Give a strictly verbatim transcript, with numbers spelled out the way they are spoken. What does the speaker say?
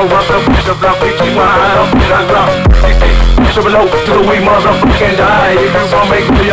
gon' rock up with the block, fifty-one, I'm in a drop. Triple O to the weed, motherfucking die. If you gon' make me